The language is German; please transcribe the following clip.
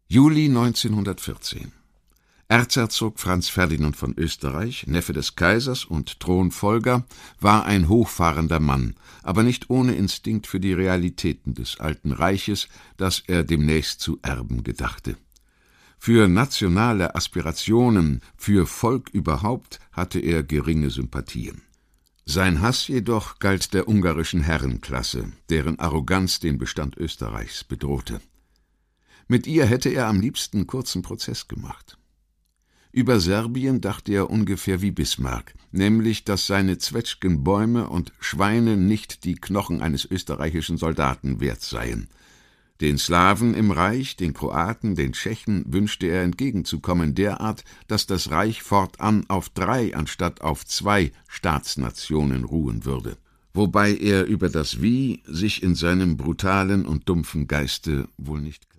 Juli 1914. Erzherzog Franz Ferdinand von Österreich, Neffe des Kaisers und Thronfolger, war ein hochfahrender Mann, aber nicht ohne Instinkt für die Realitäten des alten Reiches, das er demnächst zu erben gedachte. Für nationale Aspirationen, für Volk überhaupt hatte er geringe Sympathien. Sein Hass jedoch galt der ungarischen Herrenklasse, deren Arroganz den Bestand Österreichs bedrohte. Mit ihr hätte er am liebsten kurzen Prozess gemacht. Über Serbien dachte er ungefähr wie Bismarck, nämlich, dass seine Zwetschgenbäume und Schweine nicht die Knochen eines österreichischen Soldaten wert seien. Den Slawen im Reich, den Kroaten, den Tschechen wünschte er entgegenzukommen, derart, dass das Reich fortan auf 3 anstatt auf 2 Staatsnationen ruhen würde. Wobei er über das Wie sich in seinem brutalen und dumpfen Geiste wohl nicht